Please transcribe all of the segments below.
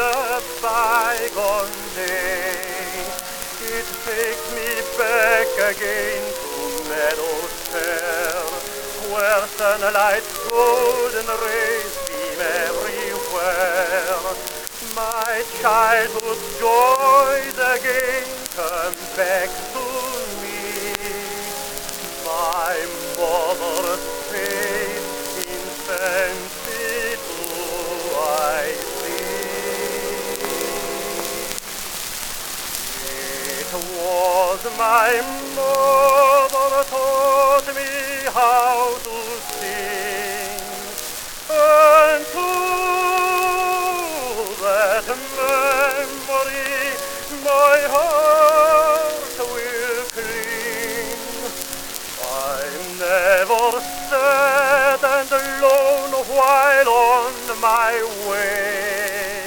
a bygone day. It takes me back again to meadows fair, where sunlight's golden rays beam everywhere. My childhood's joys again come back to me. My mother's face in fancy do I see. It was my mother taught me how to sing, and to that memory my heart will cling. I'm never sad and alone while on my way,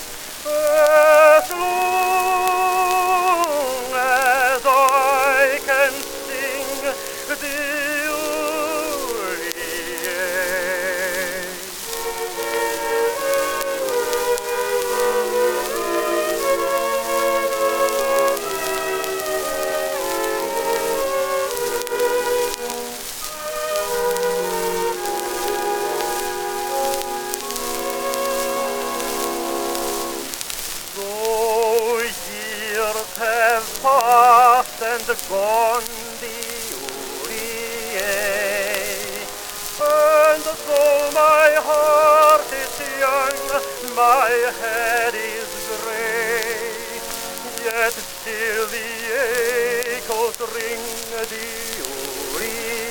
as long as I can sing the have passed and gone the and though my heart is young, my head is grey, yet still the echoes ring the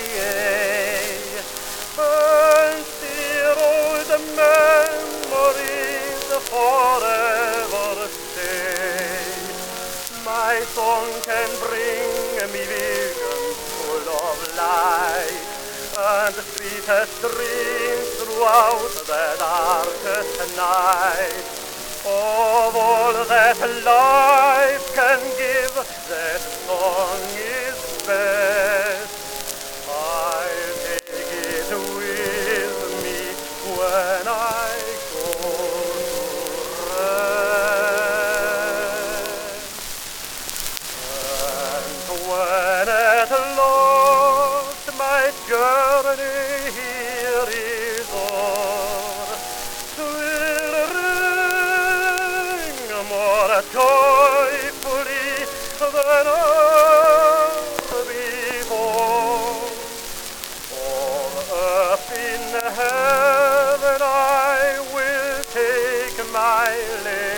and still old memories forever stay. My song can bring me visions full of light, and sweetest dreams throughout the darkest night. Of all that life can give, that song is best. I'll take it with me when I go to rest. And when at last my journey here is o'er, 'twill ring more joyfully than ever before. For up in heaven I will take my leave.